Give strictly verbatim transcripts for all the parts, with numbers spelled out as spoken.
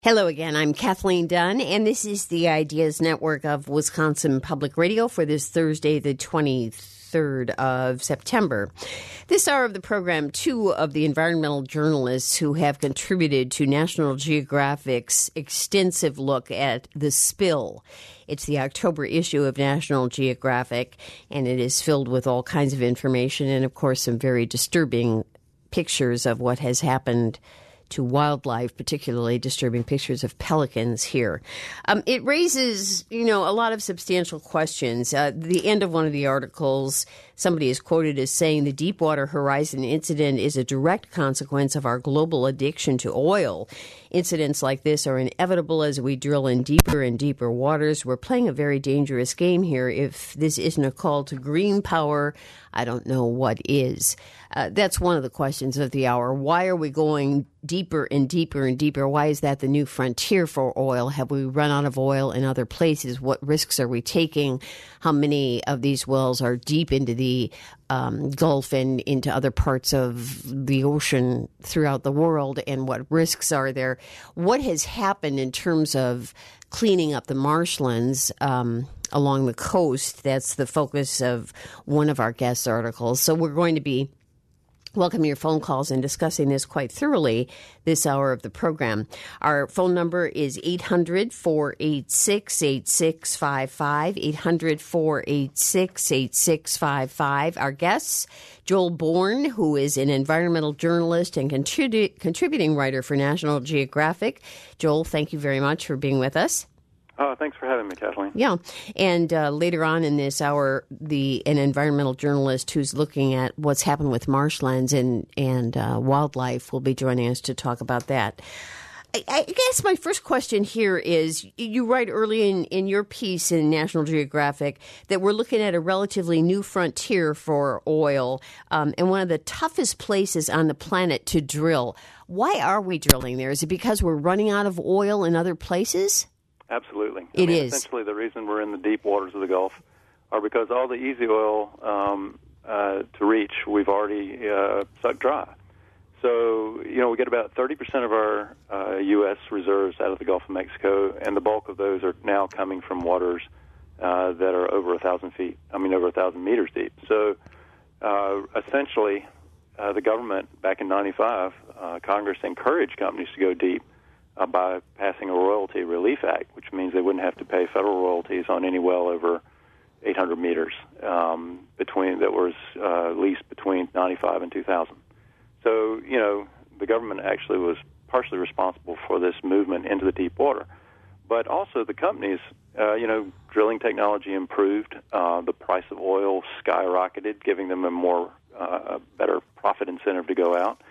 Hello again. I'm Kathleen Dunn, and this is the Ideas Network of Wisconsin Public Radio for this Thursday, the twenty-third of September. This hour of the program, two of the environmental journalists who have contributed to National Geographic's extensive look at the spill. It's the October issue of National Geographic, and it is filled with all kinds of information and, of course, some very disturbing pictures of what has happened to wildlife, particularly disturbing pictures of pelicans here. Um, it raises, you know, a lot of substantial questions. Uh, the end of one of the articles, somebody is quoted as saying the Deepwater Horizon incident is a direct consequence of our global addiction to oil. Incidents like this are inevitable as we drill in deeper and deeper waters. We're playing a very dangerous game here. If this isn't a call to green power, I don't know what is. Uh, that's one of the questions of the hour. Why are we going deeper and deeper and deeper? Why is that the new frontier for oil? Have we run out of oil in other places? What risks are we taking? How many of these wells are deep into the um, Gulf and into other parts of the ocean throughout the world? And what risks are there? What has happened in terms of cleaning up the marshlands um, along the coast? That's the focus of one of our guest articles. So we're going to be welcome your phone calls and discussing this quite thoroughly this hour of the program. Our phone number is eight hundred, four eight six, eight six five five, eight hundred, four eight six, eight six five five. Our guests, Joel Bourne, who is an environmental journalist and contribu- contributing writer for National Geographic. Joel, thank you very much for being with us. Oh, thanks for having me, Kathleen. Yeah. And uh, later on in this hour, the an environmental journalist who's looking at what's happened with marshlands and, and uh, wildlife will be joining us to talk about that. I, I guess my first question here is, you write early in, in your piece in National Geographic that we're looking at a relatively new frontier for oil um, and one of the toughest places on the planet to drill. Why are we drilling there? Is it because we're running out of oil in other places? Absolutely. It I mean, is. Essentially, the reason we're in the deep waters of the Gulf are because all the easy oil um, uh, to reach, we've already uh, sucked dry. So, you know, we get about thirty percent of our uh, U S reserves out of the Gulf of Mexico, and the bulk of those are now coming from waters uh, that are over one thousand feet, I mean, over one thousand meters deep. So, uh, essentially, uh, the government, back in ninety-five, uh, Congress encouraged companies to go deep Uh, by passing a Royalty Relief Act, which means they wouldn't have to pay federal royalties on any well over eight hundred meters um, between that was uh, leased between ninety-five and two thousand. So, you know, the government actually was partially responsible for this movement into the deep water. But also the companies, uh, you know, drilling technology improved, uh, the price of oil skyrocketed, giving them a more uh, a better profit incentive to go out.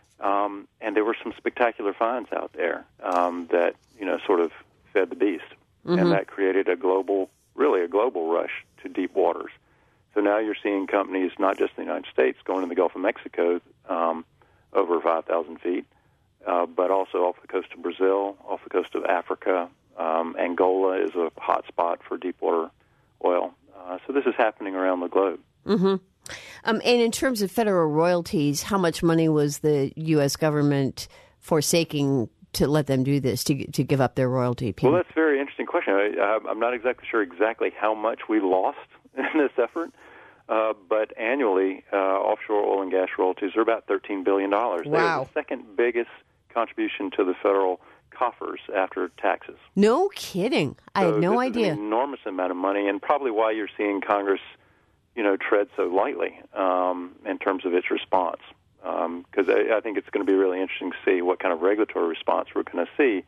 Um, and there were some spectacular finds out there um, that, you know, sort of fed the beast. Mm-hmm. And that created a global, really a global rush to deep waters. So now you're seeing companies, not just in the United States, going to the Gulf of Mexico um, over five thousand feet, uh, but also off the coast of Brazil, off the coast of Africa. Um, Angola is a hot spot for deep water oil. Uh, so this is happening around the globe. Mm-hmm. Um, and in terms of federal royalties, how much money was the U S government forsaking to let them do this, to to give up their royalty payment? Well, that's a very interesting question. I, I'm not exactly sure exactly how much we lost in this effort, uh, but annually, uh, offshore oil and gas royalties are about thirteen billion dollars. Wow. They're the second biggest contribution to the federal coffers after taxes. No kidding. I so had no this idea. Is an enormous amount of money, and probably why you're seeing Congress, you know, tread so lightly um, in terms of its response. Because um, I, I think it's going to be really interesting to see what kind of regulatory response we're going to see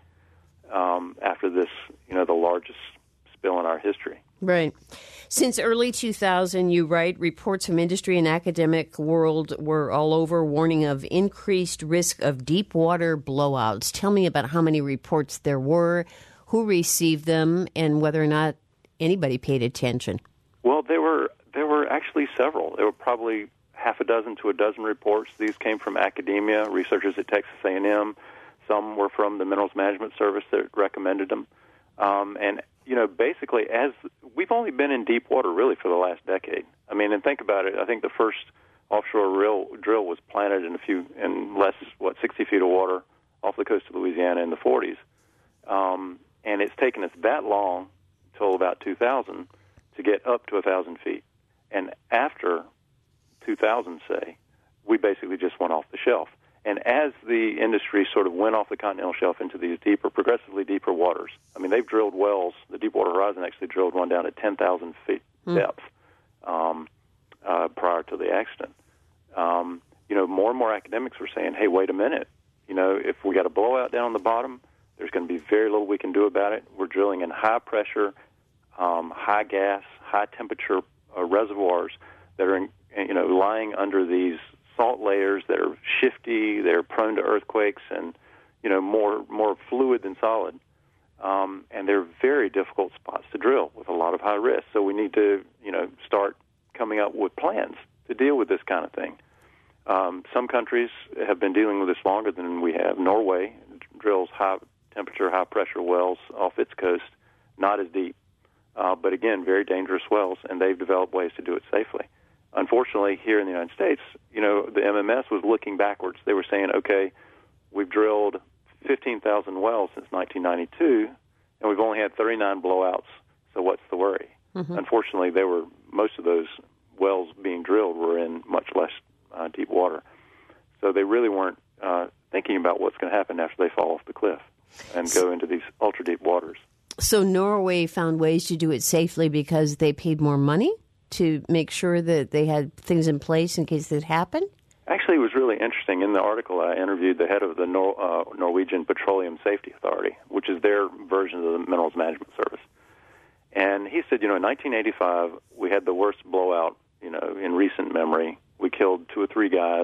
um, after this, you know, the largest spill in our history. Right. Since early two thousand, you write, reports from industry and academic world were all over warning of increased risk of deep water blowouts. Tell me about how many reports there were, who received them, and whether or not anybody paid attention. Well, there were there were actually several. There were probably half a dozen to a dozen reports. These came from academia, researchers at Texas A and M. Some were from the Minerals Management Service that recommended them. Um, and, you know, basically, as we've only been in deep water, really, for the last decade. I mean, and think about it. I think the first offshore drill, drill was planted in a few, in less, what, sixty feet of water off the coast of Louisiana in the forties. Um, and it's taken us that long, till about two thousand, to get up to one thousand feet. And after two thousand, say, we basically just went off the shelf. And as the industry sort of went off the continental shelf into these deeper, progressively deeper waters, I mean, they've drilled wells. The Deepwater Horizon actually drilled one down at ten thousand feet mm. depth um, uh, prior to the accident. Um, you know, more and more academics were saying, hey, wait a minute. You know, if we got a blowout down on the bottom, there's going to be very little we can do about it. We're drilling in high pressure, um, high gas, high temperature uh, reservoirs that are, in, you know, lying under these salt layers that are shifty, they're prone to earthquakes, and, you know, more more fluid than solid. Um, and they're very difficult spots to drill with a lot of high risk. So we need to, you know, start coming up with plans to deal with this kind of thing. Um, some countries have been dealing with this longer than we have. Norway drills high-temperature, high-pressure wells off its coast, not as deep, uh, but again, very dangerous wells, and they've developed ways to do it safely. Unfortunately, here in the United States, you know, the M M S was looking backwards. They were saying, okay, we've drilled fifteen thousand wells since nineteen ninety-two, and we've only had thirty-nine blowouts, so what's the worry? Mm-hmm. Unfortunately, they were most of those wells being drilled were in much less uh, deep water. So they really weren't uh, thinking about what's going to happen after they fall off the cliff and go into these ultra-deep waters. So Norway found ways to do it safely because they paid more money to make sure that they had things in place in case it happened? Actually, it was really interesting. In the article, I interviewed the head of the Nor- uh, Norwegian Petroleum Safety Authority, which is their version of the Minerals Management Service. And he said, you know, in nineteen eighty-five, we had the worst blowout, you know, in recent memory. We killed two or three guys,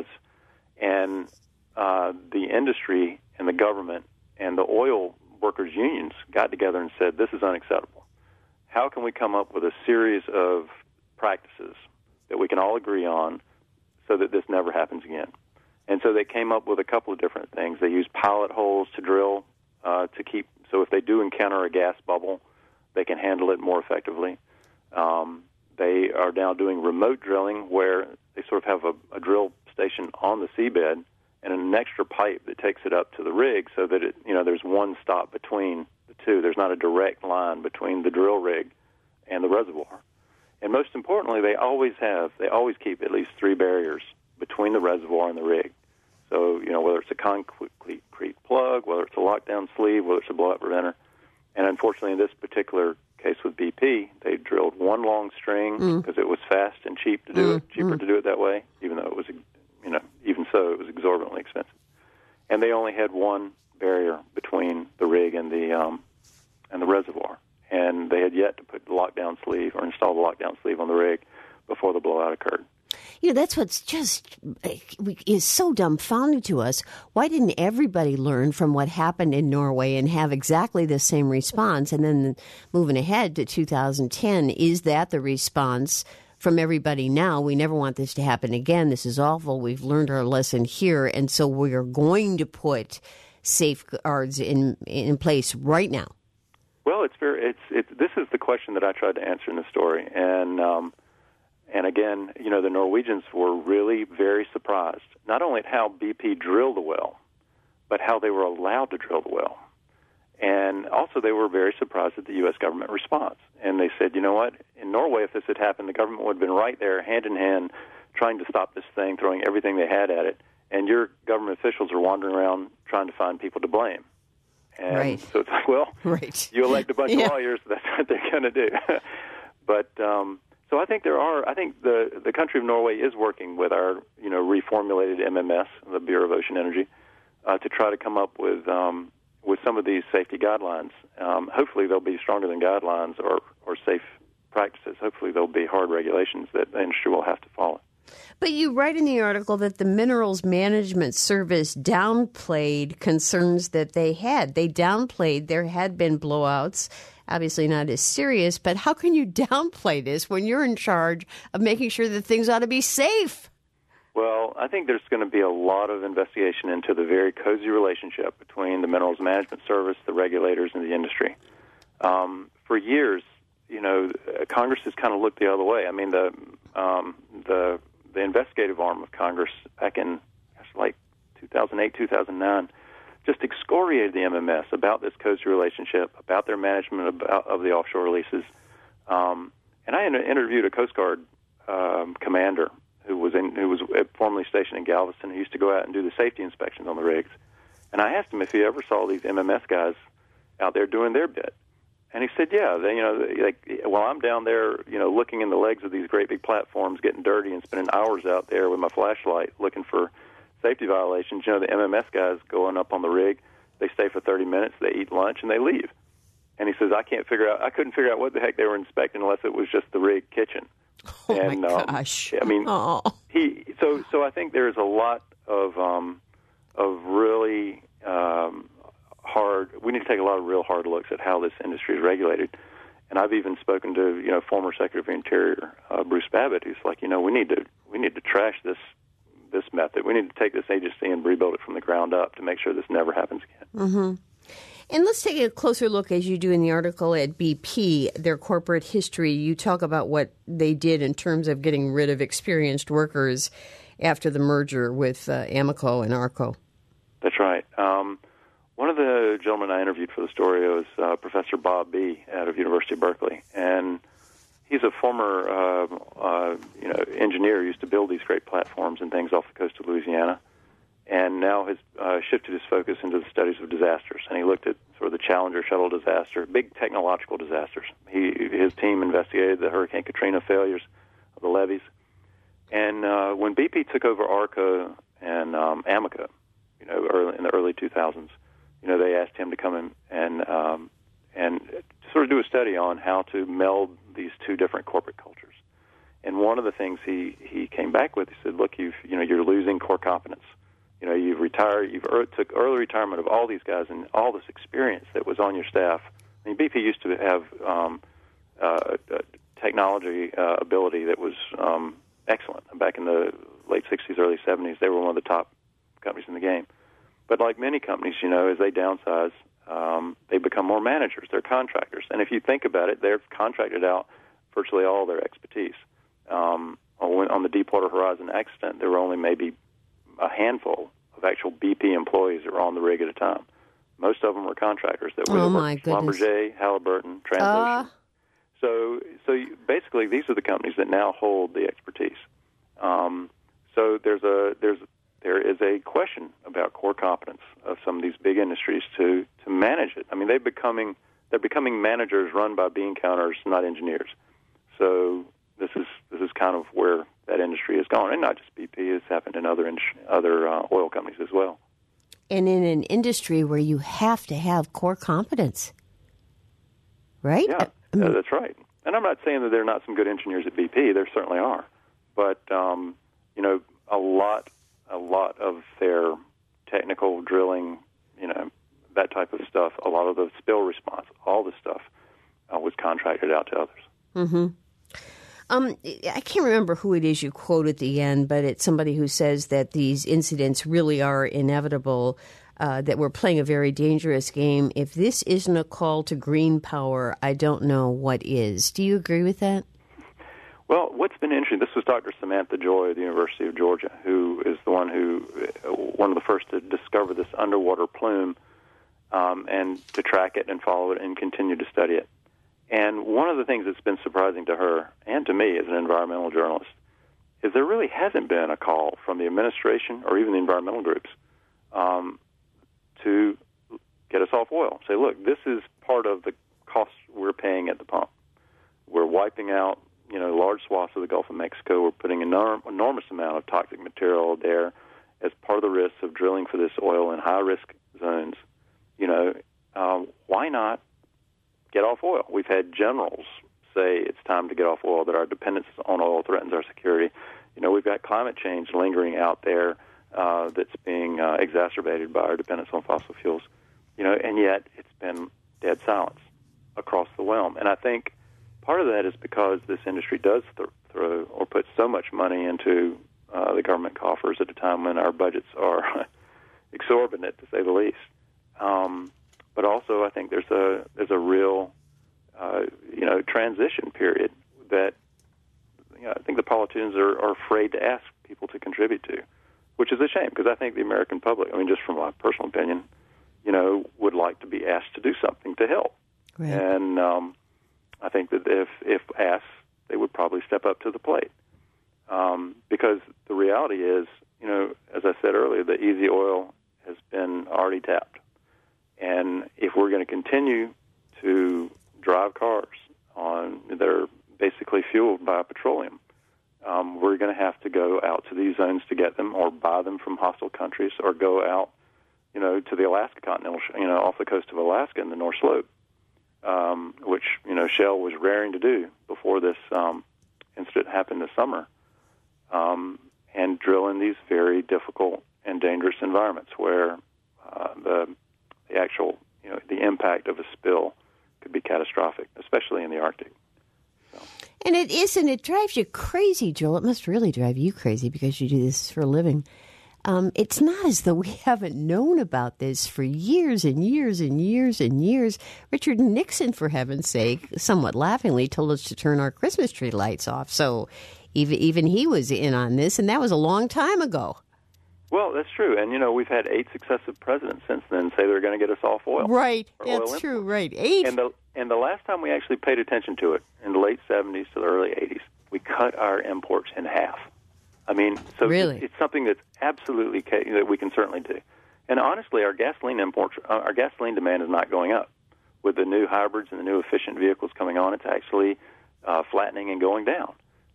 and uh, the industry and the government and the oil workers' unions got together and said, this is unacceptable. How can we come up with a series of practices that we can all agree on so that this never happens again? And so they came up with a couple of different things. They used pilot holes to drill uh, to keep, so if they do encounter a gas bubble, they can handle it more effectively. Um, they are now doing remote drilling where they sort of have a, a drill station on the seabed and an extra pipe that takes it up to the rig so that it, you know, there's one stop between the two. There's not a direct line between the drill rig and the reservoir. And most importantly, they always have, they always keep at least three barriers between the reservoir and the rig. So, you know, whether it's a concrete plug, whether it's a lockdown sleeve, whether it's a blowout preventer. And unfortunately, in this particular case with B P, they drilled one long string because mm. it was fast and cheap to do mm. it, cheaper mm. to do it that way, even though it was, you know, even so, it was exorbitantly expensive. And they only had one barrier between the rig and the um, and the reservoir. And they had yet to put the lockdown sleeve or install the lockdown sleeve on the rig before the blowout occurred. You know, that's what's just is so dumbfounding to us. Why didn't everybody learn from what happened in Norway and have exactly the same response? And then moving ahead to two thousand ten, is that the response from everybody now? We never want this to happen again. This is awful. We've learned our lesson here. And so we are going to put safeguards in in place right now. Well, it's very. It's it. This is the question that I tried to answer in the story, and um, and again, you know, the Norwegians were really very surprised not only at how B P drilled the well, but how they were allowed to drill the well, and also they were very surprised at the U S government response. And they said, you know what? In Norway, if this had happened, the government would have been right there, hand in hand, trying to stop this thing, throwing everything they had at it, and your government officials are wandering around trying to find people to blame. And right. so it's like, well, right. you elect a bunch yeah. of lawyers, that's what they're going to do. But um, so I think there are. I think the the country of Norway is working with our, you know, reformulated M M S, the Bureau of Ocean Energy, uh, to try to come up with um, with some of these safety guidelines. Um, hopefully, they'll be stronger than guidelines or or safe practices. Hopefully, there'll be hard regulations that the industry will have to follow. But you write in the article that the Minerals Management Service downplayed concerns that they had. They downplayed there had been blowouts, obviously not as serious, but how can you downplay this when you're in charge of making sure that things ought to be safe? Well, I think there's going to be a lot of investigation into the very cozy relationship between the Minerals Management Service, the regulators, and the industry. Um, for years, you know, Congress has kind of looked the other way. I mean, the um, the the investigative arm of Congress back in, gosh, like two thousand eight, two thousand nine, just excoriated the M M S about this cozy relationship, about their management about, of the offshore leases. Um, and I interviewed a Coast Guard um, commander who was in, who was formerly stationed in Galveston, who used to go out and do the safety inspections on the rigs. And I asked him if he ever saw these M M S guys out there doing their bit. And he said, yeah, they, you know, like, while I'm down there, you know, looking in the legs of these great big platforms, getting dirty and spending hours out there with my flashlight looking for safety violations, you know, the M M S guys going up on the rig, they stay for thirty minutes, they eat lunch, and they leave. And he says, I can't figure out, I couldn't figure out what the heck they were inspecting unless it was just the rig kitchen. Oh, and, my um, gosh. I mean, oh. he, so, so I think there's a lot of, um, of really, um, hard, we need to take a lot of real hard looks at how this industry is regulated. And I've even spoken to, you know, former Secretary of Interior, uh, Bruce Babbitt, who's like, you know, we need to, we need to trash this, this method. We need to take this agency and rebuild it from the ground up to make sure this never happens again. Mm-hmm. And let's take a closer look, as you do in the article at B P, their corporate history. You talk about what they did in terms of getting rid of experienced workers after the merger with uh, Amoco and Arco. That's right. Um, one of the gentlemen I interviewed for the story was uh, Professor Bob B. out of University of Berkeley, and he's a former uh, uh, you know engineer who used to build these great platforms and things off the coast of Louisiana, and now has uh, shifted his focus into the studies of disasters. And he looked at sort of the Challenger shuttle disaster, big technological disasters. He his team investigated the Hurricane Katrina failures of the levees, and uh, when B P took over Arco and um, Amoco, you know, early, in the early two thousands, you know, they asked him to come in and um, and sort of do a study on how to meld these two different corporate cultures. And one of the things he, he came back with, he said, look, you've you know you're losing core competence. You know, you've retired, you've er, took early retirement of all these guys and all this experience that was on your staff. I mean, B P used to have um, uh, technology uh, ability that was um, excellent. Back in the late sixties, early seventies, they were one of the top companies in the game. But like many companies, you know, as they downsize, um, they become more managers. They're contractors. And if you think about it, they've contracted out virtually all their expertise. Um, on the Deepwater Horizon accident, there were only maybe a handful of actual B P employees that were on the rig at a time. Most of them were contractors that were oh my goodness. Schlumberger, Halliburton, Transocean. Uh. So, so you, basically, these are the companies that now hold the expertise. Um, so there's a there's there is a question about core competence of some of these big industries to to manage it. I mean, they're becoming they're becoming managers run by bean counters, not engineers. So this is this is kind of where that industry has gone, and not just B P. It's happened in other other uh, oil companies as well. And in an industry where you have to have core competence, right? Yeah, I mean, uh, that's right. And I'm not saying that there are not some good engineers at B P. There certainly are, but um, you know, a lot a lot of their technical drilling, you know, that type of stuff, a lot of the spill response, all the stuff uh, was contracted out to others. Mm-hmm. Um, I can't remember who it is you quote at the end, but it's somebody who says that these incidents really are inevitable, uh, that we're playing a very dangerous game. If this isn't a call to green power, I don't know what is. Do you agree with that? Well, what's been interesting, this was Doctor Samantha Joy of the University of Georgia, who is the one who, one of the first to discover this underwater plume um, and to track it and follow it and continue to study it. And one of the things that's been surprising to her and to me as an environmental journalist is there really hasn't been a call from the administration or even the environmental groups um, to get us off oil. Say, look, this is part of the cost we're paying at the pump. We're wiping out, you know, large swaths of the Gulf of Mexico. We're putting an enorm- enormous amount of toxic material there as part of the risks of drilling for this oil in high-risk zones. You know, um, why not get off oil? We've had generals say it's time to get off oil, that our dependence on oil threatens our security. You know, we've got climate change lingering out there uh, that's being uh, exacerbated by our dependence on fossil fuels. You know, and yet it's been dead silence across the realm. And I think part of that is because this industry does th- throw or put so much money into uh, the government coffers at a time when our budgets are exorbitant, to say the least. Um, but also, I think there's a there's a real uh, you know transition period that you know, I think the politicians are, are afraid to ask people to contribute to, which is a shame because I think the American public, I mean, just from my personal opinion, you know, would like to be asked to do something to help. Right. And um, I think that if, if asked, they would probably step up to the plate. Um, because the reality is, you know, as I said earlier, the easy oil has been already tapped. And if we're going to continue to drive cars on, they're basically fueled by petroleum, um, we're going to have to go out to these zones to get them, or buy them from hostile countries, or go out, you know, to the Alaska Continental, you know, off the coast of Alaska in the North Slope, um, which, you know, Shell was raring to do before this um, incident happened this summer, um, and drill in these very difficult and dangerous environments where uh, the the actual, you know, the impact of a spill could be catastrophic, especially in the Arctic. So. And it isn't. It drives you crazy, Joel. It must really drive you crazy because you do this for a living. Um, it's not as though we haven't known about this for years and years and years and years. Richard Nixon, for heaven's sake, somewhat laughingly, told us to turn our Christmas tree lights off. So even even he was in on this, and that was a long time ago. Well, that's true. And, you know, we've had eight successive presidents since then say they're going to get us off oil. Right. That's oil true. Right. Eight. And the, and the last time we actually paid attention to it, in the late seventies to the early eighties, we cut our imports in half. I mean, so really? it's something that's absolutely ca- that we can certainly do. And honestly, our gasoline imports, uh, our gasoline demand is not going up. With the new hybrids and the new efficient vehicles coming on, it's actually uh, flattening and going down.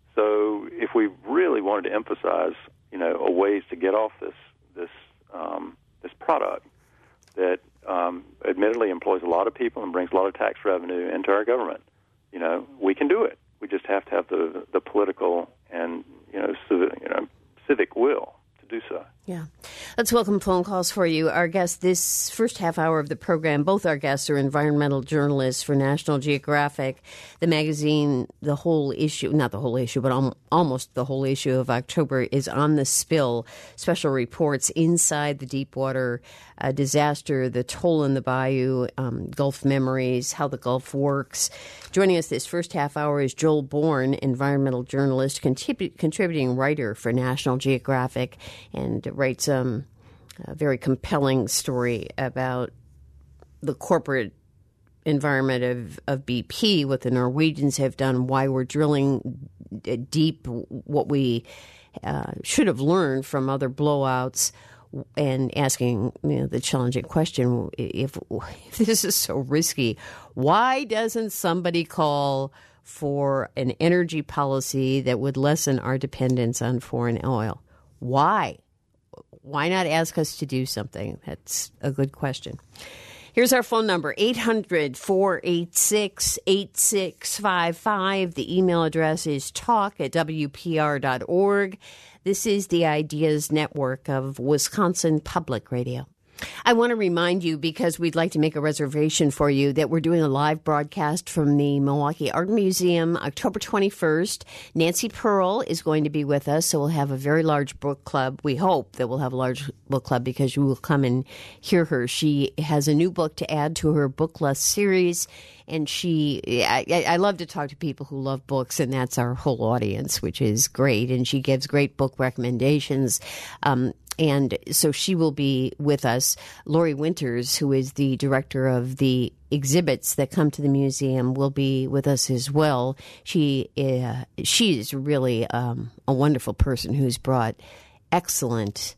So if we really wanted to emphasize, you know, a ways to get off this this um, this product that um, admittedly employs a lot of people and brings a lot of tax revenue into our government, you know, we can do it. We just have to have the the political and you know civic, you know civic will to do so. Yeah. Let's welcome phone calls for you. Our guests this first half hour of the program, both our guests are environmental journalists for National Geographic. The magazine, the whole issue, not the whole issue, but al- almost the whole issue of October is on the spill. Special reports inside the Deepwater uh, disaster, the toll in the bayou, um, Gulf memories, how the Gulf works. Joining us this first half hour is Joel Bourne, environmental journalist, contrib- contributing writer for National Geographic, and writes um, a very compelling story about the corporate environment of, of B P, what the Norwegians have done, why we're drilling deep, what we uh, should have learned from other blowouts, and asking you know, the challenging question, if, if this is so risky, why doesn't somebody call for an energy policy that would lessen our dependence on foreign oil? Why? Why not ask us to do something? That's a good question. Here's our phone number, eight hundred, four eight six, eight six five five. The email address is talk at W P R dot org. This is the Ideas Network of Wisconsin Public Radio. I want to remind you, because we'd like to make a reservation for you, that we're doing a live broadcast from the Milwaukee Art Museum October twenty-first. Nancy Pearl is going to be with us, so we'll have a very large book club. We hope that we'll have a large book club because you will come and hear her. She has a new book to add to her Book Lust series, and she, I, I love to talk to people who love books, and that's our whole audience, which is great, and she gives great book recommendations. Um, And so she will be with us. Lori Winters, who is the director of the exhibits that come to the museum, will be with us as well. She uh, she is really um, a wonderful person who's brought excellent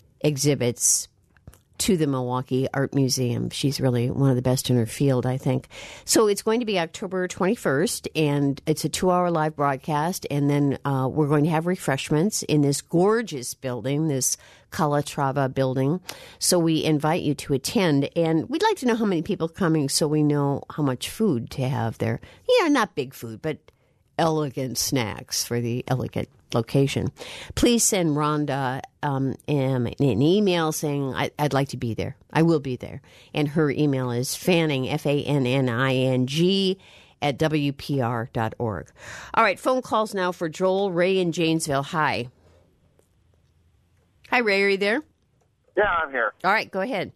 exhibits to the Milwaukee Art Museum. She's really one of the best in her field, I think. So it's going to be October twenty-first, and it's a two-hour live broadcast, and then uh, we're going to have refreshments in this gorgeous building, this Calatrava building. So we invite you to attend, and we'd like to know how many people are coming so we know how much food to have there. Yeah, not big food, but elegant snacks for the elegant location. Please send Rhonda um, an, an email saying, I, I'd like to be there. I will be there. And her email is Fanning, F A N N I N G, at W P R dot org. All right, phone calls now for Joel. Ray in Janesville. Hi. Hi, Ray. Are you there? Yeah, I'm here. All right, go ahead.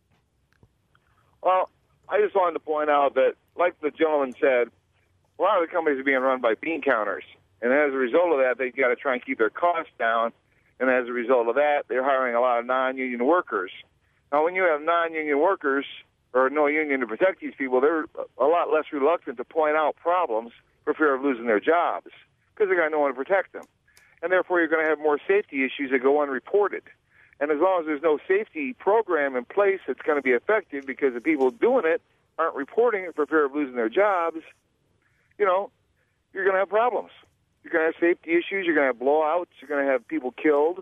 Well, I just wanted to point out that, like the gentleman said, a lot of the companies are being run by bean counters. And as a result of that, they've got to try and keep their costs down. And as a result of that, they're hiring a lot of non-union workers. Now, when you have non-union workers or no union to protect these people, they're a lot less reluctant to point out problems for fear of losing their jobs because they got no one to protect them. And therefore, you're going to have more safety issues that go unreported. And as long as there's no safety program in place that's going to be effective because the people doing it aren't reporting it for fear of losing their jobs, you know, you're going to have problems. You're going to have safety issues. You're going to have blowouts. You're going to have people killed.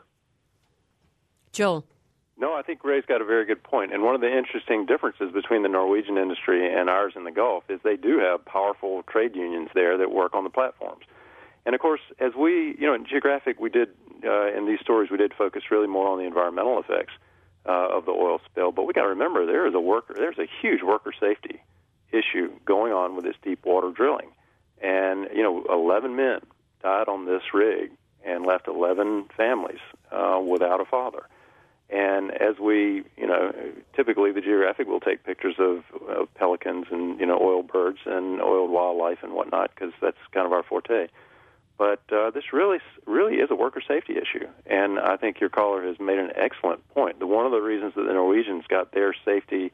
Joel. No, I think Ray's got a very good point. And one of the interesting differences between the Norwegian industry and ours in the Gulf is they do have powerful trade unions there that work on the platforms. And, of course, as we, you know, in Geographic, we did, uh, in these stories, we did focus really more on the environmental effects uh, of the oil spill. But we got to remember there is a worker, there's a huge worker safety issue going on with this deep water drilling. And, you know, eleven men died on this rig and left eleven families uh, without a father. And as we, you know, typically the Geographic will take pictures of, of pelicans and, you know, oil birds and oiled wildlife and whatnot because that's kind of our forte. But uh, this really, really is a worker safety issue. And I think your caller has made an excellent point. The, one of the reasons that the Norwegians got their safety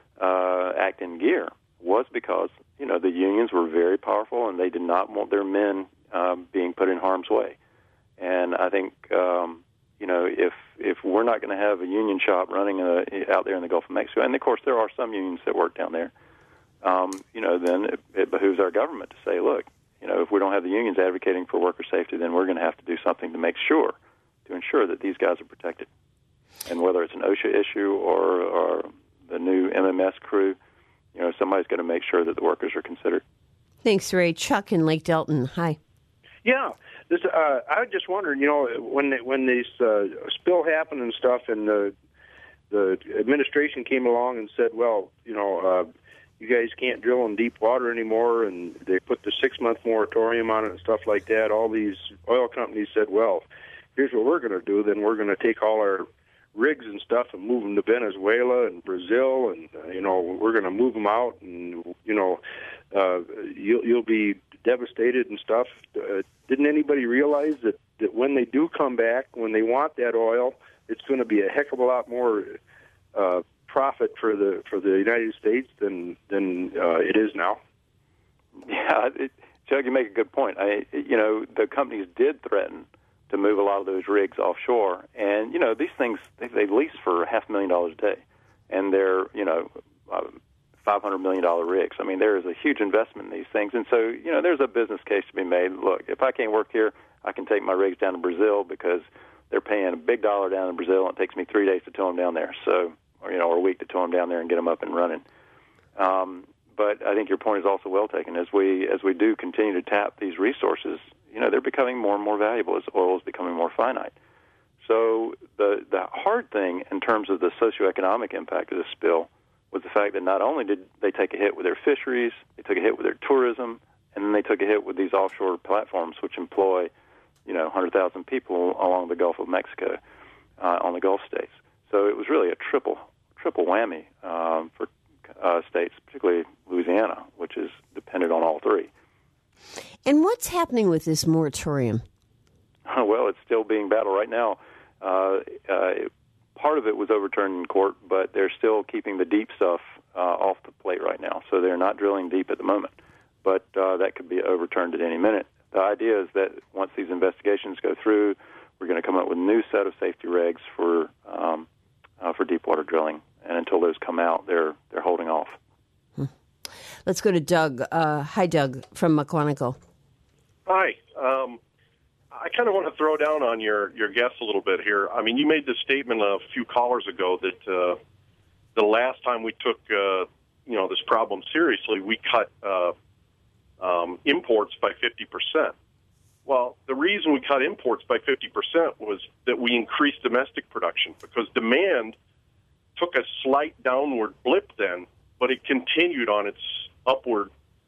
uh, act in gear was because, you know, the unions were very powerful and they did not want their men um, being put in harm's way. And I think, um, you know, if if we're not going to have a union shop running uh, out there in the Gulf of Mexico, and of course there are some unions that work down there, um, you know, then it, it behooves our government to say, look, you know, if we don't have the unions advocating for worker safety, then we're going to have to do something to make sure, to ensure that these guys are protected. And whether it's an OSHA issue or, or the new M M S crew, you know, somebody's going to make sure that the workers are considered. Thanks, Ray. Chuck in Lake Delton. Hi. Yeah. This, uh, I was just wondering, you know, when when this uh, spill happened and stuff, and the the administration came along and said, well, you know, uh, you guys can't drill in deep water anymore, and they put the six-month moratorium on it and stuff like that. All these oil companies said, well, here's what we're going to do. Then we're going to take all our rigs and stuff and move them to Venezuela and Brazil, and, uh, you know, we're going to move them out, and, you know, uh, you'll, you'll be devastated and stuff. Uh, didn't anybody realize that, that when they do come back, when they want that oil, it's going to be a heck of a lot more uh, profit for the for the United States than than uh, it is now? Yeah, it, Chuck, you make a good point. I, you know, the companies did threaten to move a lot of those rigs offshore, and you know, these things they, they lease for half a million dollars a day, and they're you know. Uh, five hundred million dollars rigs. I mean, there is a huge investment in these things. And so, you know, there's a business case to be made. Look, if I can't work here, I can take my rigs down to Brazil because they're paying a big dollar down in Brazil, and it takes me three days to tow them down there. So, or, you know, or a week to tow them down there and get them up and running. Um, but I think your point is also well taken. As we as we do continue to tap these resources, you know, they're becoming more and more valuable as oil is becoming more finite. So the the hard thing in terms of the socioeconomic impact of the spill was the fact that not only did they take a hit with their fisheries, they took a hit with their tourism, and then they took a hit with these offshore platforms which employ, you know, one hundred thousand people along the Gulf of Mexico, uh, on the Gulf states. So it was really a triple triple whammy um, for uh, states, particularly Louisiana, which is dependent on all three. And what's happening with this moratorium? Well, it's still being battled right now. Uh, uh, it, Part of it was overturned in court, but they're still keeping the deep stuff uh, off the plate right now. So they're not drilling deep at the moment, but uh, that could be overturned at any minute. The idea is that once these investigations go through, we're going to come up with a new set of safety regs for um, uh, for deep water drilling. And until those come out, they're they're holding off. Hmm. Let's go to Doug. Uh, hi, Doug from McQuantico. Hi. Um, I kind of want to throw down on your, your guest a little bit here. I mean, you made this statement a few callers ago that uh, the last time we took, uh, you know, this problem seriously, we cut uh, um, imports by fifty percent. Well, the reason we cut imports by fifty percent was that we increased domestic production because demand took a slight downward blip then, but it continued on its upward,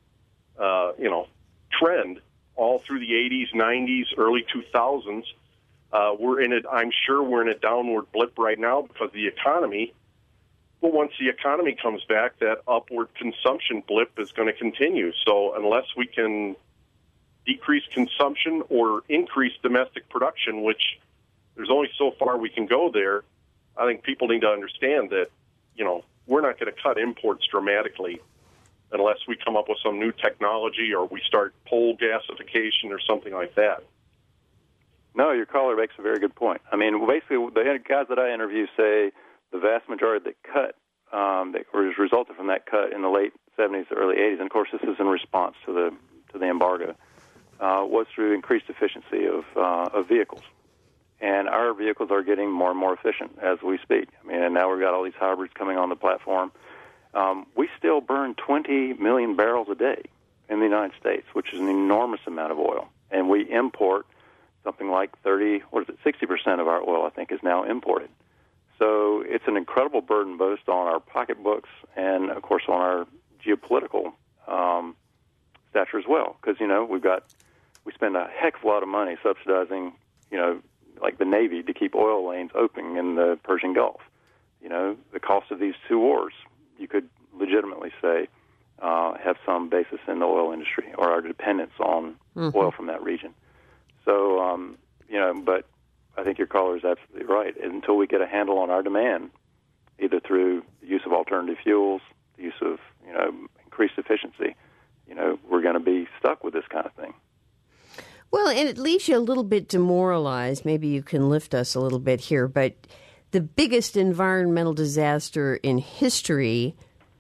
uh, you know, trend all through the eighties, nineties, early two thousands. Uh, we're in it. I'm sure we're in a downward blip right now because of the economy. But once the economy comes back, that upward consumption blip is going to continue. So unless we can decrease consumption or increase domestic production, which there's only so far we can go there, I think people need to understand that you know, we're not going to cut imports dramatically unless we come up with some new technology or we start pole gasification or something like that. No, your caller makes a very good point. I mean, basically, the guys that I interview say the vast majority of the cut um, that was resulted from that cut in the late seventies, early eighties, and of course this is in response to the to the embargo, uh, was through increased efficiency of uh, of vehicles. And our vehicles are getting more and more efficient as we speak. I mean, and now we've got all these hybrids coming on the platform. Um, we still burn twenty million barrels a day in the United States, which is an enormous amount of oil. And we import something like thirty, what is it, sixty percent of our oil, I think, is now imported. So it's an incredible burden both on our pocketbooks and, of course, on our geopolitical um, stature as well. Because, you know, we've got, we spend a heck of a lot of money subsidizing, you know, like the Navy to keep oil lanes open in the Persian Gulf. You know, the cost of these two wars, you could legitimately say, uh, have some basis in the oil industry or our dependence on mm-hmm. oil from that region. So, um, you know, but I think your caller is absolutely right. Until we get a handle on our demand, either through the use of alternative fuels, the use of, you know, increased efficiency, you know, we're going to be stuck with this kind of thing. Well, and it leaves you a little bit demoralized. Maybe you can lift us a little bit here, but the biggest environmental disaster in history,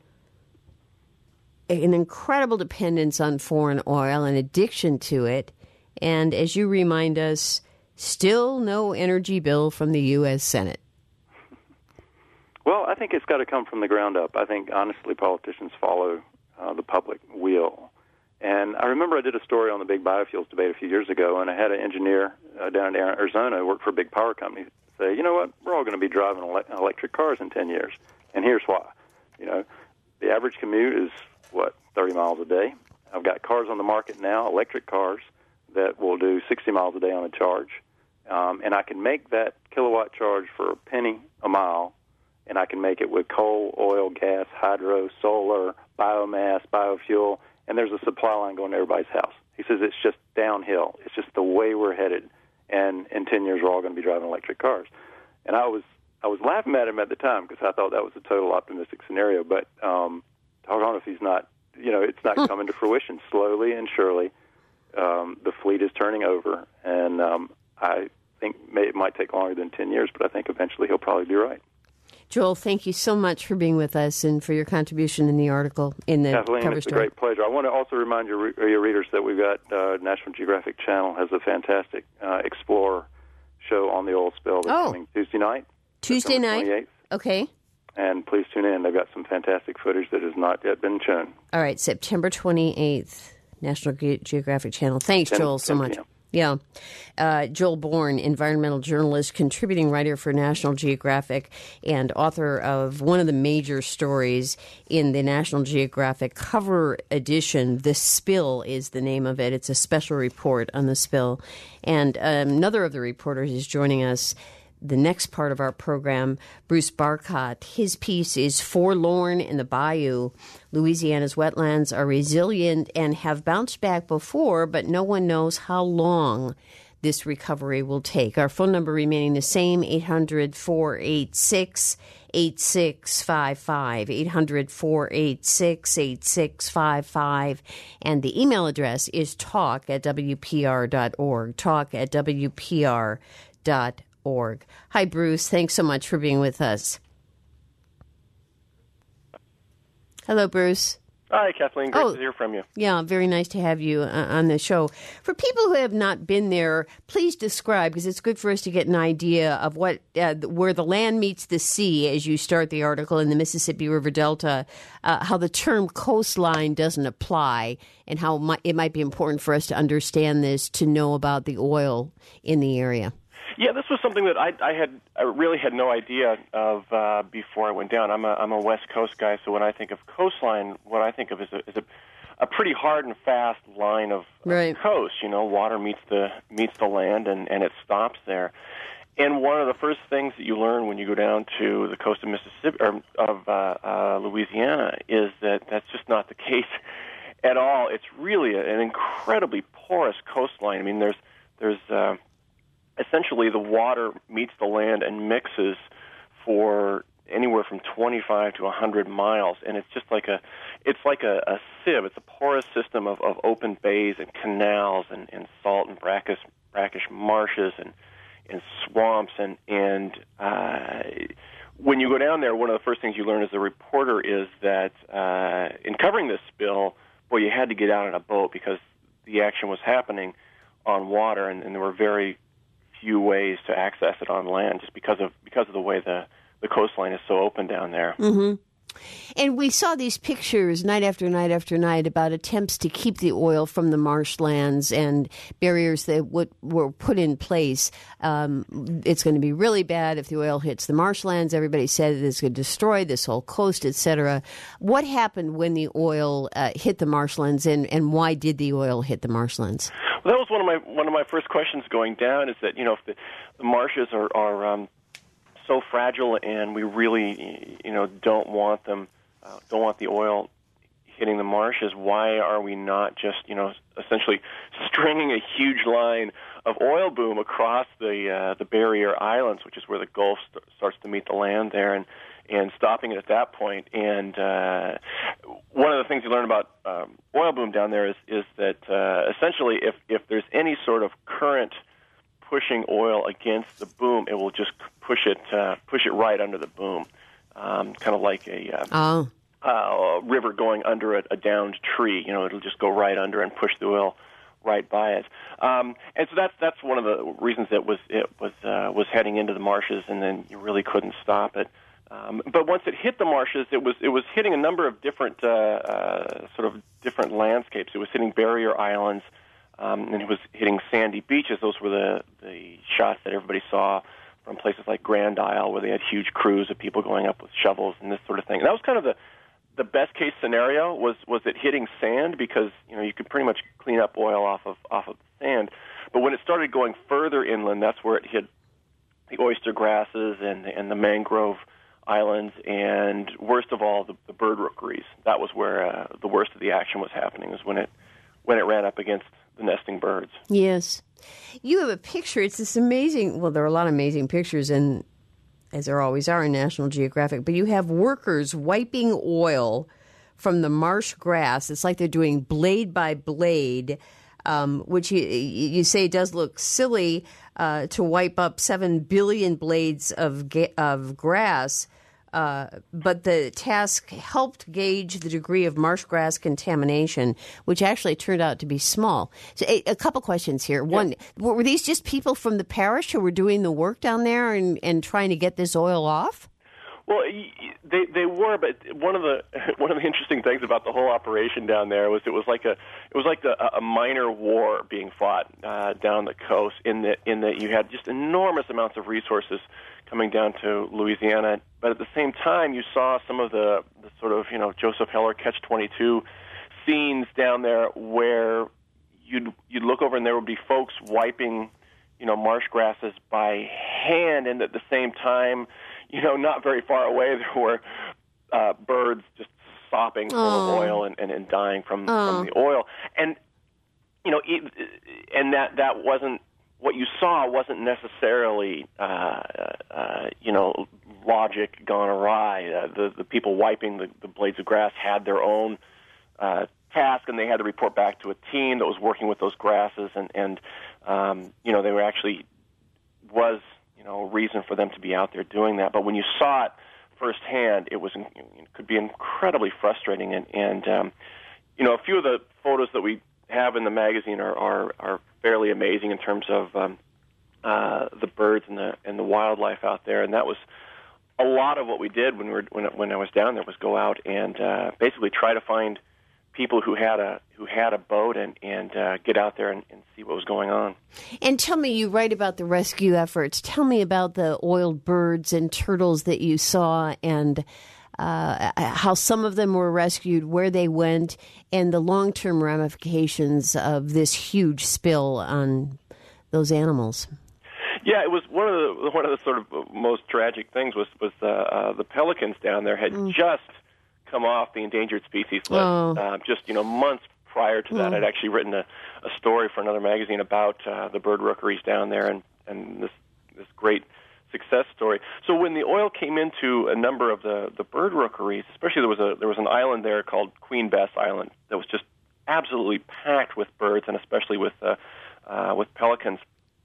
an incredible dependence on foreign oil, an addiction to it, and as you remind us, still no energy bill from the U S Senate. Well, I think it's got to come from the ground up. I think, honestly, politicians follow uh, the public will. And I remember I did a story on the big biofuels debate a few years ago, and I had an engineer uh, down in Arizona who worked for a big power company say, you know what, we're all going to be driving ele- electric cars in ten years, and here's why. You know, the average commute is, what, thirty miles a day? I've got cars on the market now, electric cars, that will do sixty miles a day on a charge, um, and I can make that kilowatt charge for a penny a mile, and I can make it with coal, oil, gas, hydro, solar, biomass, biofuel, and there's a supply line going to everybody's house. He says it's just downhill. It's just the way we're headed, and in ten years we're all going to be driving electric cars. And I was I was laughing at him at the time because I thought that was a total optimistic scenario, but um, doggone if he's not, you know, it's not coming to fruition. Slowly and surely, um, the fleet is turning over, and um, I think may, it might take longer than ten years, but I think eventually he'll probably be right. Joel, thank you so much for being with us and for your contribution in the article, in the Kathleen, cover it's story. a great pleasure. I want to also remind your, your readers that we've got uh, National Geographic Channel has a fantastic uh, Explorer show on the oil spill that's oh. coming Tuesday night. Tuesday night? twenty-eighth. Okay. And please tune in. They've got some fantastic footage that has not yet been shown. All right, September twenty-eighth, National Ge- Geographic Channel. Thanks, ten, Joel, so much. p m Yeah. Uh, Joel Bourne, environmental journalist, contributing writer for National Geographic, and author of one of the major stories in the National Geographic cover edition. The Spill is the name of it. It's a special report on the spill. And um, another of the reporters is joining us the next part of our program, Bruce Barcott. His piece is Forlorn in the Bayou. Louisiana's wetlands are resilient and have bounced back before, but no one knows how long this recovery will take. Our phone number remaining the same, eight hundred, four eight six, eight six five five, eight hundred, four eight six, eight six five five. And the email address is talk at w p r dot org, talk at w p r dot org. Org. Hi, Bruce. Thanks so much for being with us. Hello, Bruce. Hi, Kathleen. Great oh, to hear from you. Yeah, very nice to have you uh, on the show. For people who have not been there, please describe, because it's good for us to get an idea of what uh, where the land meets the sea as you start the article in the Mississippi River Delta, uh, how the term coastline doesn't apply, and how mi- it might be important for us to understand this to know about the oil in the area. Yeah, this was something that I, I had I really had no idea of uh, before I went down. I'm a I'm a West Coast guy, so when I think of coastline, what I think of is a, is a, a pretty hard and fast line of, right. of coast. You know, water meets the meets the land, and, and it stops there. And one of the first things that you learn when you go down to the coast of Mississippi or of uh, uh, Louisiana is that that's just not the case at all. It's really a, an incredibly porous coastline. I mean, there's there's uh, essentially the water meets the land and mixes for anywhere from twenty-five to one hundred miles, and it's just like a, it's like a, a sieve. It's a porous system of, of open bays and canals and, and salt and brackish, brackish marshes and, and swamps. And, and uh, when you go down there, one of the first things you learn as a reporter is that uh, in covering this spill, boy, you had to get out on a boat because the action was happening on water, and, and there were very few ways to access it on land just because of because of the way the the coastline is so open down there. Mm-hmm. And we saw these pictures night after night after night about attempts to keep the oil from the marshlands and barriers that would, were put in place. Um, it's going to be really bad if the oil hits the marshlands. Everybody said it's going to destroy this whole coast, et cetera. What happened when the oil uh, hit the marshlands, and, and why did the oil hit the marshlands? Well, that was one of my one of my first questions going down. Is that you know if the, the marshes are are um, so fragile, and we really, you know, don't want them, uh, don't want the oil hitting the marshes. Why are we not just, you know, essentially stringing a huge line of oil boom across the uh, the barrier islands, which is where the Gulf st- starts to meet the land there, and and stopping it at that point? And uh, one of the things you learn about um, oil boom down there is is that uh, essentially, if if there's any sort of current pushing oil against the boom, it will just push it uh, push it right under the boom, um, kind of like a, uh, oh. uh, a river going under a, a downed tree. You know, it'll just go right under and push the oil right by it. Um, and so that's that's one of the reasons it was it was uh, was heading into the marshes, and then you really couldn't stop it. Um, but once it hit the marshes, it was it was hitting a number of different uh, uh, sort of different landscapes. It was hitting barrier islands. Um, and it was hitting sandy beaches. Those were the, the shots that everybody saw from places like Grand Isle, where they had huge crews of people going up with shovels and this sort of thing. And that was kind of the the best case scenario was was it hitting sand, because you know you could pretty much clean up oil off of off of the sand. But when it started going further inland, that's where it hit the oyster grasses and the, and the mangrove islands, and worst of all, the, the bird rookeries. That was where uh, the worst of the action was happening. Was when it when it ran up against the nesting birds. Yes. You have a picture. It's this amazing, well, there are a lot of amazing pictures, and as there always are in National Geographic, but you have workers wiping oil from the marsh grass. It's like they're doing blade by blade, um, which you, you say does look silly uh, to wipe up seven billion blades of, ga- of grass. Uh, but the task helped gauge the degree of marsh grass contamination, which actually turned out to be small. So a, a couple questions here. One, yeah. Were these just people from the parish who were doing the work down there and, and trying to get this oil off? Well, they they were, but one of the one of the interesting things about the whole operation down there was it was like a it was like the, a minor war being fought uh, down the coast. In that in that you had just enormous amounts of resources coming down to Louisiana, but at the same time you saw some of the, the sort of you know Joseph Heller catch twenty-two scenes down there where you'd you'd look over and there would be folks wiping you know marsh grasses by hand, and at the same time, you know, not very far away, there were uh, birds just sopping full oh. of oil and, and, and dying from, oh. from the oil. And, you know, it, and that, that wasn't, what you saw wasn't necessarily, uh, uh, you know, logic gone awry. Uh, the, the people wiping the, the blades of grass had their own uh, task, and they had to report back to a team that was working with those grasses, and, and um, you know, they were actually, was... know, reason for them to be out there doing that. But when you saw it firsthand, it was it could be incredibly frustrating. And, and um, you know, a few of the photos that we have in the magazine are are, are fairly amazing in terms of um, uh, the birds and the and the wildlife out there. And that was a lot of what we did when we were when when I was down there was go out and uh, basically try to find people who had a who had a boat and and uh, get out there and, and see what was going on. And tell me, you write about the rescue efforts. Tell me about the oiled birds and turtles that you saw, and uh, how some of them were rescued, where they went, and the long-term ramifications of this huge spill on those animals. Yeah, it was one of the one of the sort of most tragic things was was uh, uh, the pelicans down there had mm. just come off the endangered species list. Oh. Uh, just you know, months prior to that, oh. I'd actually written a, a story for another magazine about uh, the bird rookeries down there, and, and this this great success story. So when the oil came into a number of the, the bird rookeries, especially there was a there was an island there called Queen Bess Island that was just absolutely packed with birds, and especially with uh, uh, with pelicans.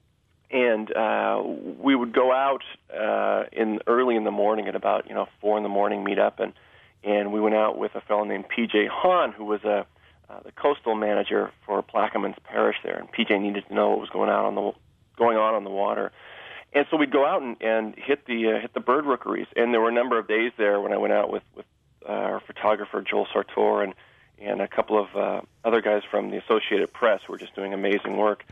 And uh, we would go out uh, in early in the morning at about you know four in the morning, meet up, and and we went out with a fellow named P J Hahn, who was a uh, the coastal manager for Plaquemines Parish there, and P J needed to know what was going on on the going on on the water. And so we'd go out and, and hit the uh, hit the bird rookeries, and there were a number of days there when I went out with with uh, our photographer Joel Sartor and and a couple of uh, other guys from the Associated Press who were just doing amazing work.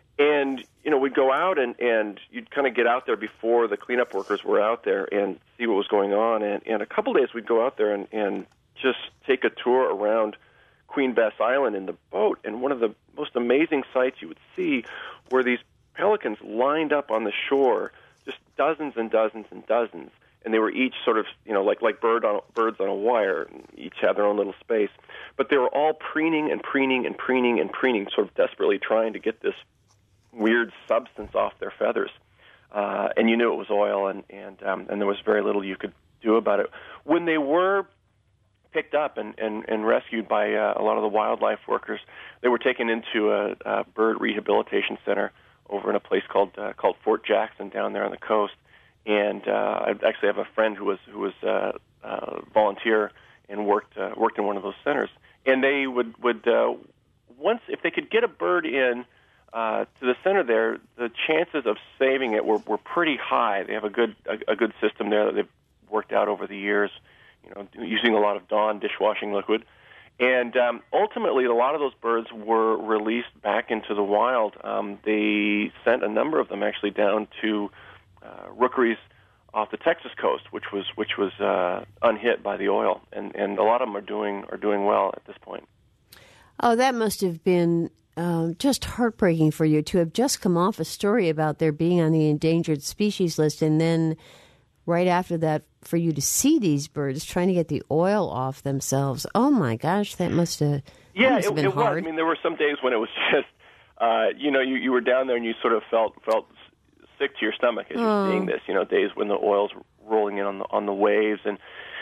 And you know we'd go out and, and you'd kind of get out there before the cleanup workers were out there and see what was going on. And, and a couple of days we'd go out there and, and just take a tour around Queen Bess Island in the boat. And one of the most amazing sights you would see were these pelicans lined up on the shore, just dozens and dozens and dozens, and they were each sort of, you know, like like bird on, birds on a wire, each had their own little space, but they were all preening and preening and preening and preening, sort of desperately trying to get this weird substance off their feathers, uh, and you knew it was oil, and and um, and there was very little you could do about it. When they were picked up and, and, and rescued by uh, a lot of the wildlife workers, they were taken into a, a bird rehabilitation center over in a place called uh, called Fort Jackson down there on the coast. And uh, I actually have a friend who was who was uh, uh, volunteer and worked uh, worked in one of those centers. And they would would uh, once if they could get a bird in uh, to the center there, the chances of saving it were, were pretty high. They have a good a, a good system there that they've worked out over the years, you know, using a lot of Dawn dishwashing liquid. And um, ultimately, a lot of those birds were released back into the wild. Um, they sent a number of them actually down to uh, rookeries off the Texas coast, which was which was uh, unhit by the oil, and, and a lot of them are doing are doing well at this point. Oh, that must have been um, just heartbreaking for you to have just come off a story about their being on the endangered species list, and then right after that, for you to see these birds trying to get the oil off themselves. Oh, my gosh, that must have, yeah, that must have it, been it hard. was. I mean, there were some days when it was just, uh, you know, you, you were down there and you sort of felt felt sick to your stomach as oh. you're seeing this, you know, days when the oil's rolling in on the, on the waves. And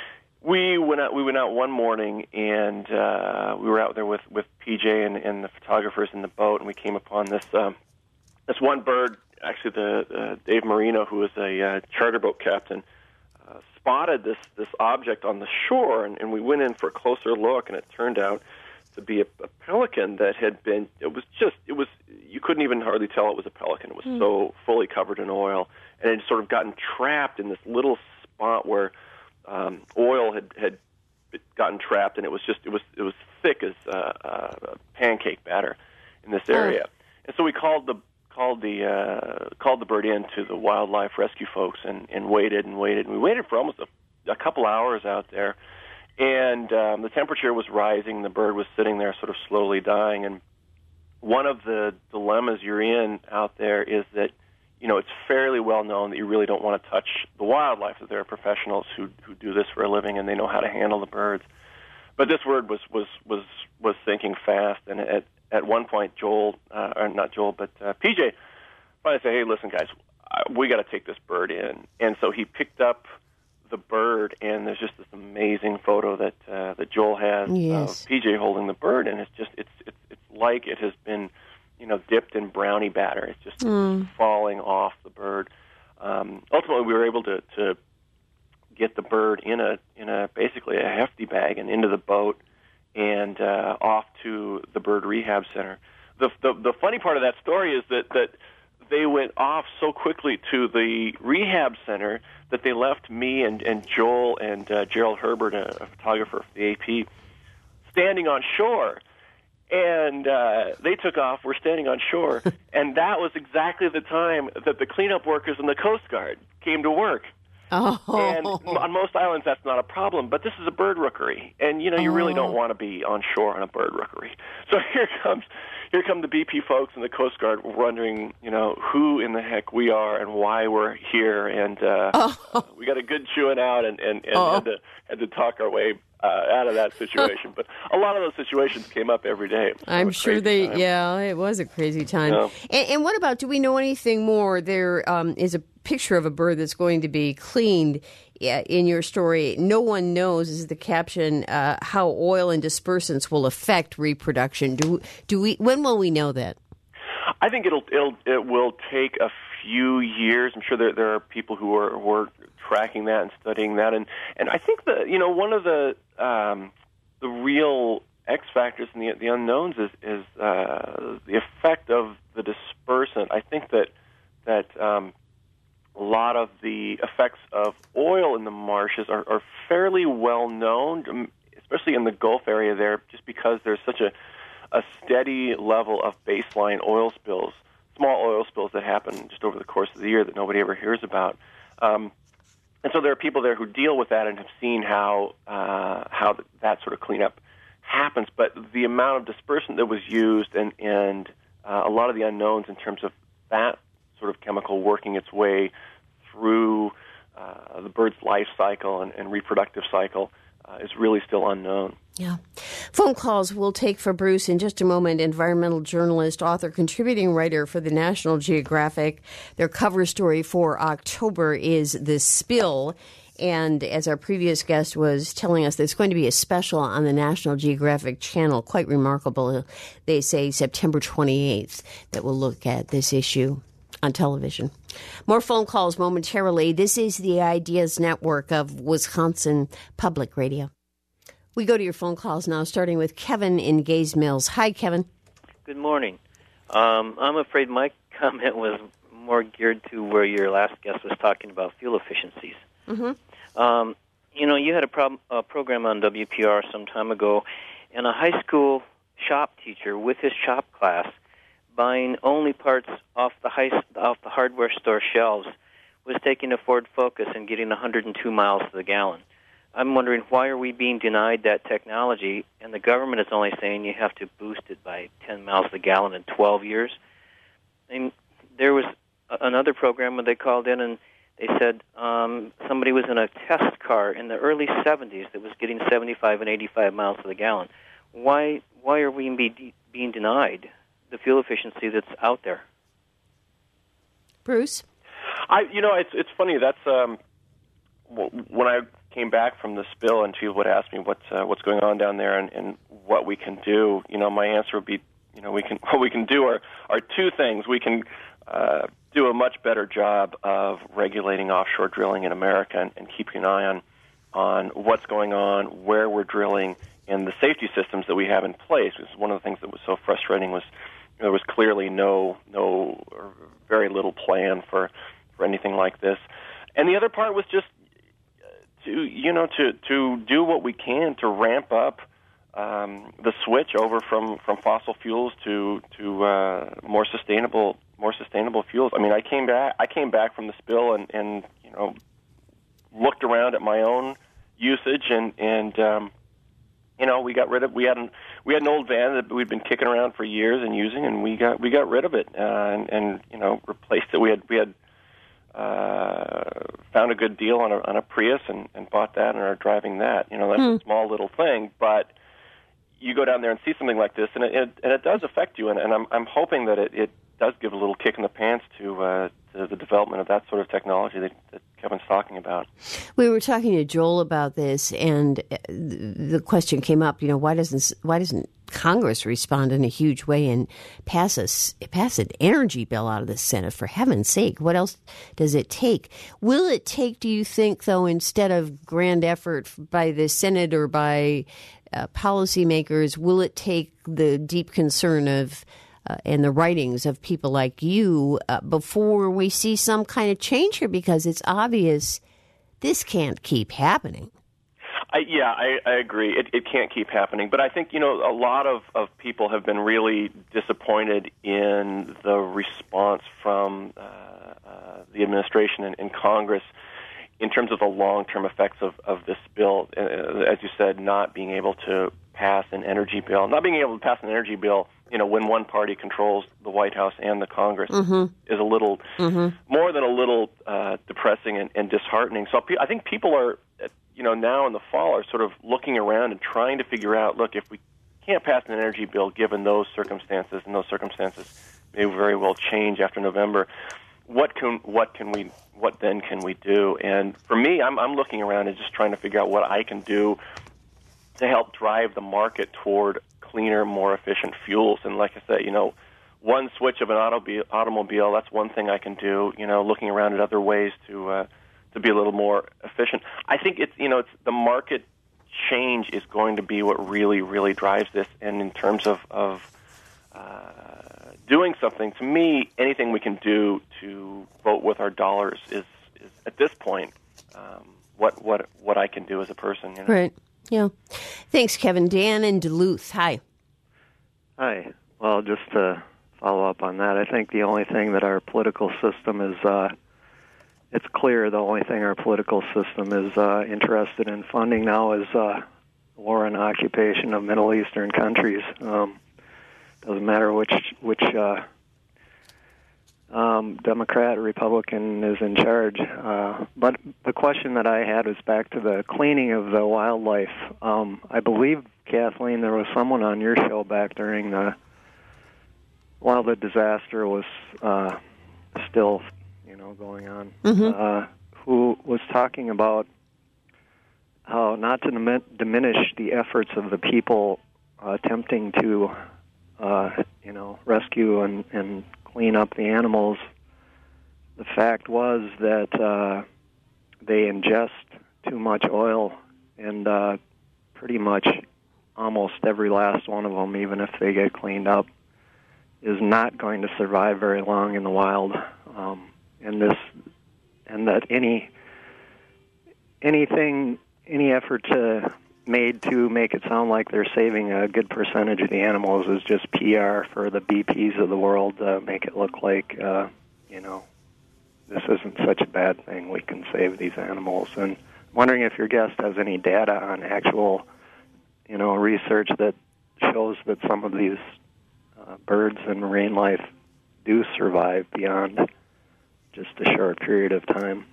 we went out, we went out one morning, and uh, we were out there with, with P J and, and the photographers in the boat, and we came upon this um, this one bird. Actually, the uh, Dave Marino, who was a uh, charter boat captain, uh, spotted this this object on the shore, and, and we went in for a closer look, and it turned out to be a, a pelican that had been. It was just. It was. You couldn't even hardly tell it was a pelican. It was mm. so fully covered in oil, and it had sort of gotten trapped in this little spot where um, oil had had gotten trapped, and it was just. It was. It was thick as uh, uh, pancake batter in this area, oh. and so we called the. called the uh, called the bird in to the wildlife rescue folks and, and waited and waited. And we waited for almost a, a couple hours out there, and um, the temperature was rising. The bird was sitting there sort of slowly dying. And one of the dilemmas you're in out there is that, you know, it's fairly well known that you really don't want to touch the wildlife, that there are professionals who, who do this for a living and they know how to handle the birds. But this bird was, was, was, was sinking fast, and at At one point, Joel, uh, or not Joel, but uh, P J, finally said, "Hey, listen, guys, we got to take this bird in." And so he picked up the bird, and there's just this amazing photo that uh, that Joel has yes. of P J holding the bird, and it's just it's it's it's like it has been, you know, dipped in brownie batter. It's just mm. falling off the bird. Um, ultimately, we were able to, to get the bird in a in a basically a hefty bag and into the boat, and uh, off to the bird rehab center. The, the the funny part of that story is that, that they went off so quickly to the rehab center that they left me and, and Joel and uh, Gerald Herbert, a, a photographer for the A P, standing on shore. And uh, they took off. We're standing on shore. And that was exactly the time that the cleanup workers and the Coast Guard came to work. Oh. And on most islands, that's not a problem, but this is a bird rookery, and you know you oh. really don't want to be on shore on a bird rookery. So here comes, here come the B P folks and the Coast Guard wondering, you know, who in the heck we are and why we're here, and uh, oh. we got a good chewing out, and and, and oh. had to had to talk our way uh, out of that situation. But a lot of those situations came up every day. I'm sure they, time. yeah, it was a crazy time. Yeah. And, and what about, do we know anything more? There um, is a picture of a bird that's going to be cleaned in your story. No one knows, is the caption, uh, how oil and dispersants will affect reproduction. Do, do we? When will we know that? I think it'll it'll it will take a few years. I'm sure there there are people who are who are tracking that and studying that, and, and I think that you know one of the um, the real X factors and the the unknowns is is uh, the effect of the dispersant. I think that that um, a lot of the effects of oil in the marshes are, are fairly well known, especially in the Gulf area there, just because there's such a a steady level of baseline oil spills, small oil spills that happen just over the course of the year that nobody ever hears about. Um, and so there are people there who deal with that and have seen how uh, how that sort of cleanup happens. But the amount of dispersant that was used and, and uh, a lot of the unknowns in terms of that sort of chemical working its way through uh, the bird's life cycle and, and reproductive cycle uh, is really still unknown. Yeah. Phone calls we'll take for Bruce in just a moment. Environmental journalist, author, contributing writer for the National Geographic. Their cover story for October is The Spill. And as our previous guest was telling us, there's going to be a special on the National Geographic Channel, quite remarkable, they say September twenty-eighth, that will look at this issue on television. More phone calls momentarily. This is the Ideas Network of Wisconsin Public Radio. We go to your phone calls now, starting with Kevin in Gays Mills. Hi, Kevin. Good morning. Um, I'm afraid my comment was more geared to where your last guest was talking about fuel efficiencies. Mm-hmm. Um, you know, you had a, prob- a program on W P R some time ago, and a high school shop teacher with his shop class buying only parts off the high, off the hardware store shelves was taking a Ford Focus and getting one hundred two miles to the gallon. I'm wondering, why are we being denied that technology, and the government is only saying you have to boost it by ten miles a gallon in twelve years? And there was another program where they called in and they said um, somebody was in a test car in the early seventies that was getting seventy-five and eighty-five miles to the gallon. Why why are we be, being denied the fuel efficiency that's out there? Bruce? I, you know, it's it's funny. That's um, when I came back from the spill and she would ask me what's uh, what's going on down there and, and what we can do. You know, my answer would be, you know, we can what we can do are are two things. We can uh, do a much better job of regulating offshore drilling in America and, and keeping an eye on on what's going on, where we're drilling, and the safety systems that we have in place. Because one of the things that was so frustrating was you know, there was clearly no no or very little plan for for anything like this. And the other part was just to you know to to do what we can to ramp up um, the switch over from, from fossil fuels to to uh, more sustainable more sustainable fuels. I mean, I came back I came back from the spill and, and you know looked around at my own usage and and um, you know we got rid of we had an we had an old van that we'd been kicking around for years and using, and we got we got rid of it uh, and, and you know replaced it. We had we had. Uh, found a good deal on a, on a Prius and, and bought that and are driving that. You know, that's mm. a small little thing, but you go down there and see something like this, and it, it and it does affect you. And, and I'm I'm hoping that it, it does give a little kick in the pants to uh, to the development of that sort of technology that, that Kevin's talking about. We were talking to Joel about this, and the question came up. You know, why doesn't why doesn't Congress respond in a huge way and pass us pass an energy bill out of the Senate? For heaven's sake, what else does it take? Will it take, do you think, though, instead of grand effort by the Senate or by uh, policymakers, will it take the deep concern of uh, and the writings of people like you uh, before we see some kind of change here? Because it's obvious this can't keep happening. I, yeah, I, I agree. It, it can't keep happening. But I think, you know, a lot of, of people have been really disappointed in the response from uh, uh, the administration and, and Congress in terms of the long-term effects of, of this bill. Uh, as you said, not being able to pass an energy bill, not being able to pass an energy bill, you know, when one party controls the White House and the Congress mm-hmm. is a little, mm-hmm. more than a little uh, depressing and, and disheartening. So I think people are you know, now in the fall are sort of looking around and trying to figure out, look, if we can't pass an energy bill given those circumstances, and those circumstances may very well change after November, what can what can we what then can we do? And for me, I'm I'm looking around and just trying to figure out what I can do to help drive the market toward cleaner, more efficient fuels. And like I said, you know, one switch of an automobile, automobile that's one thing I can do. You know, looking around at other ways to uh, to be a little more efficient. I think it's you know it's the market change is going to be what really really drives this. And in terms of of uh, doing something, to me, anything we can do to vote with our dollars is, is at this point, um, what what what I can do as a person. You know? Right. Yeah. Thanks, Kevin. Dan in Duluth. Hi. Hi. Well, just to follow up on that, I think the only thing that our political system is, uh, it's clear the only thing our political system is uh, interested in funding now is uh, war and occupation of Middle Eastern countries. Um, doesn't matter which which uh, um, Democrat or Republican is in charge. Uh, but the question that I had was back to the cleaning of the wildlife. Um, I believe, Kathleen, there was someone on your show back during the, while the disaster was uh, still, you know, going on, mm-hmm. uh, who was talking about how not to dim- diminish the efforts of the people uh, attempting to, uh, you know, rescue and, and clean up the animals. The fact was that uh, they ingest too much oil, and uh, pretty much almost every last one of them, even if they get cleaned up, is not going to survive very long in the wild. Um, and this, and that any anything, any effort to made to make it sound like they're saving a good percentage of the animals is just P R for the B Ps of the world to make it look like, uh, you know, this isn't such a bad thing. We can save these animals. And I'm wondering if your guest has any data on actual, you know, research that shows that some of these uh, birds and marine life do survive beyond just a short period of time.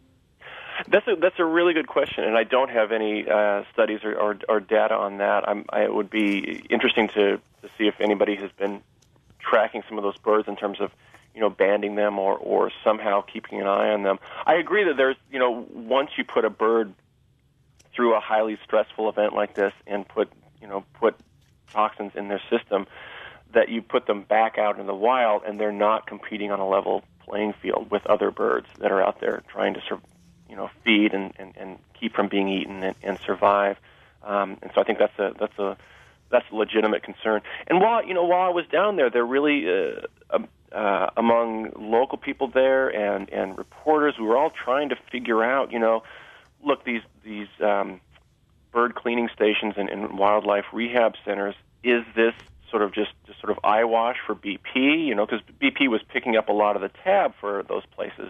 That's a that's a really good question, and I don't have any uh, studies or, or, or data on that. I'm, I, it would be interesting to, to see if anybody has been tracking some of those birds in terms of, you know, banding them or, or somehow keeping an eye on them. I agree that there's, you know, once you put a bird through a highly stressful event like this and put, you know, put toxins in their system, that you put them back out in the wild and they're not competing on a level playing field with other birds that are out there trying to survive. You know, feed and, and, and keep from being eaten and, and survive. Um, and so I think that's a that's a that's a legitimate concern. And while you know while I was down there, there really uh, uh, among local people there and, and reporters, we were all trying to figure out. You know, look, these these um, bird cleaning stations and, and wildlife rehab centers. Is this sort of just, just sort of eyewash for B P? You know, because B P was picking up a lot of the tab for those places.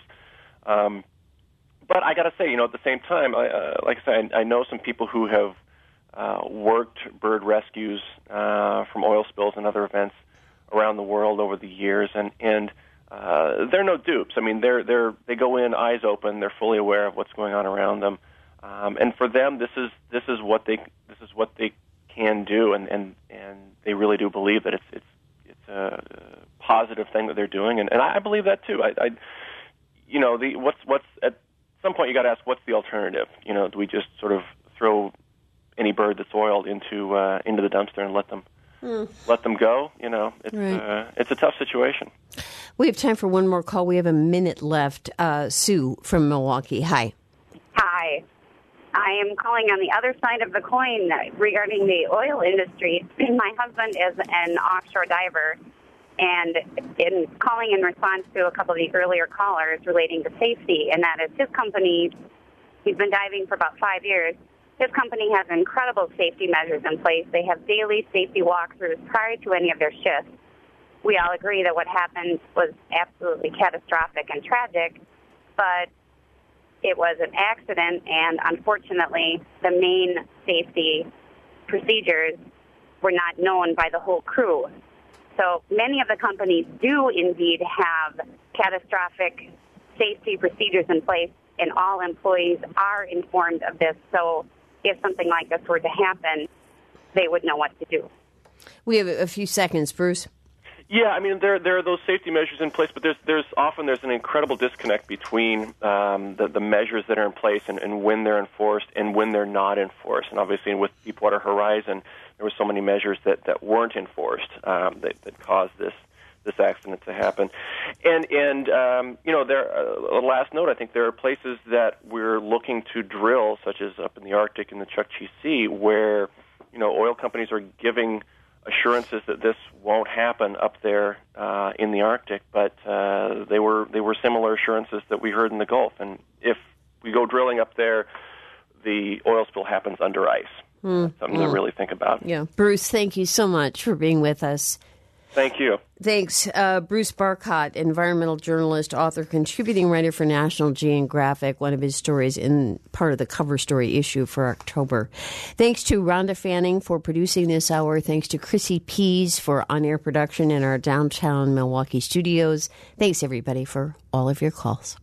Um, But I got to say, you know, at the same time, I, uh, like I said, I, I know some people who have uh, worked bird rescues uh, from oil spills and other events around the world over the years, and and uh, they're no dupes. I mean, they're they're they go in eyes open. They're fully aware of what's going on around them, um, and for them, this is this is what they this is what they can do, and, and, and they really do believe that it's it's it's a positive thing that they're doing, and, and I believe that too. I, I you know, the what's what's at some point you got to ask, what's the alternative? You know, do we just sort of throw any bird that's oiled into uh, into the dumpster and let them mm. let them go? You know, it's right. uh, it's a tough situation. We have time for one more call. We have a minute left. Uh, Sue from Milwaukee. Hi. Hi. I am calling on the other side of the coin regarding the oil industry. My husband is an offshore diver. And in calling in response to a couple of the earlier callers relating to safety, and that is his company, he's been diving for about five years. His company has incredible safety measures in place. They have daily safety walkthroughs prior to any of their shifts. We all agree that what happened was absolutely catastrophic and tragic, but it was an accident, and unfortunately, the main safety procedures were not known by the whole crew. So many of the companies do indeed have catastrophic safety procedures in place and all employees are informed of this. So if something like this were to happen, they would know what to do. We have a few seconds, Bruce. Yeah, I mean there there are those safety measures in place, but there's there's often there's an incredible disconnect between um, the the measures that are in place and, and when they're enforced and when they're not enforced. And obviously, with Deepwater Horizon, there were so many measures that, that weren't enforced um, that, that caused this this accident to happen. And and um, you know, there uh, last note, I think there are places that we're looking to drill, such as up in the Arctic and the Chukchi Sea, where you know oil companies are giving assurances that this won't happen up there uh, in the Arctic, but uh, they were they were similar assurances that we heard in the Gulf. And if we go drilling up there, the oil spill happens under ice. Mm. That's something mm. to really think about. Yeah, Bruce, thank you so much for being with us. Thank you. Thanks. Uh, Bruce Barcott, environmental journalist, author, contributing writer for National Geographic, one of his stories in part of the cover story issue for October. Thanks to Rhonda Fanning for producing this hour. Thanks to Chrissy Pease for on-air production in our downtown Milwaukee studios. Thanks, everybody, for all of your calls.